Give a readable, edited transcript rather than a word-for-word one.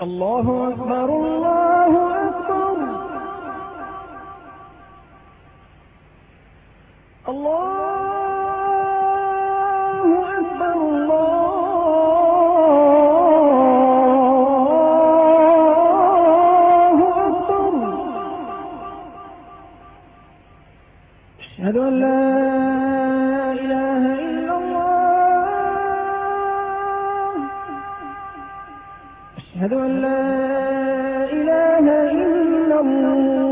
الله أكبر الله أكبر الله أكبر الله أكبر. أشهد أن لا إله إلا الله. أشهد أن لا إله إلا الله.